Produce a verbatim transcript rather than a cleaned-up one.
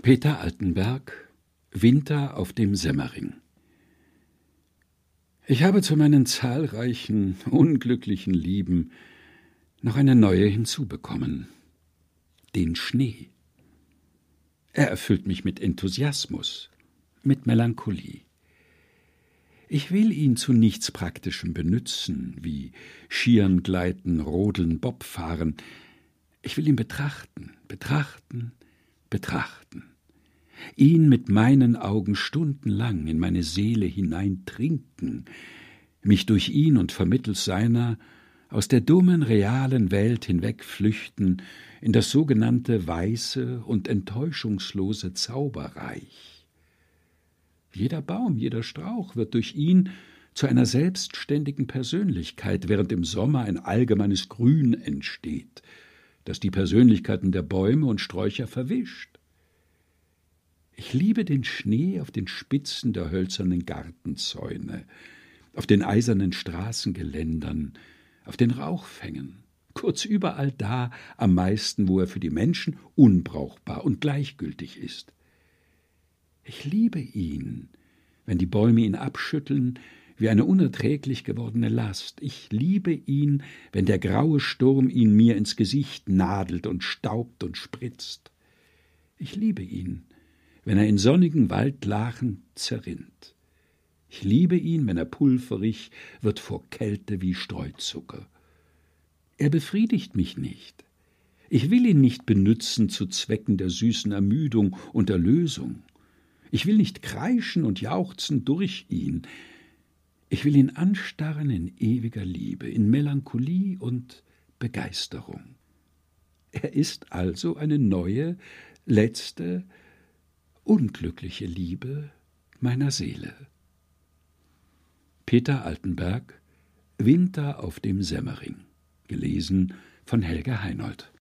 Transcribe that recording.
Peter Altenberg, Winter auf dem Semmering. Ich habe zu meinen zahlreichen, unglücklichen Lieben noch eine neue hinzubekommen: den Schnee. Er erfüllt mich mit Enthusiasmus, mit Melancholie. Ich will ihn zu nichts Praktischem benützen, wie Skiern, Gleiten, Rodeln, Bobfahren. Ich will ihn betrachten, betrachten, betrachten. Ihn mit meinen Augen stundenlang in meine Seele hineintrinken, mich durch ihn und vermittels seiner aus der dummen, realen Welt hinwegflüchten in das sogenannte weiße und enttäuschungslose Zauberreich. Jeder Baum, jeder Strauch wird durch ihn zu einer selbstständigen Persönlichkeit, während im Sommer ein allgemeines Grün entsteht, das die Persönlichkeiten der Bäume und Sträucher verwischt. Ich liebe den Schnee auf den Spitzen der hölzernen Gartenzäune, auf den eisernen Straßengeländern, auf den Rauchfängen, kurz überall da am meisten, wo er für die Menschen unbrauchbar und gleichgültig ist. Ich liebe ihn, wenn die Bäume ihn abschütteln wie eine unerträglich gewordene Last. Ich liebe ihn, wenn der graue Sturm ihn mir ins Gesicht nadelt und staubt und spritzt. Ich liebe ihn, wenn er in sonnigen Waldlachen zerrinnt. Ich liebe ihn, wenn er pulverig wird vor Kälte wie Streuzucker. Er befriedigt mich nicht. Ich will ihn nicht benützen zu Zwecken der süßen Ermüdung und Erlösung. Ich will nicht kreischen und jauchzen durch ihn. Ich will ihn anstarren in ewiger Liebe, in Melancholie und Begeisterung. Er ist also eine neue, letzte, unglückliche Liebe meiner Seele. Peter Altenberg, Winter auf dem Semmering. Gelesen von Helga Heinold.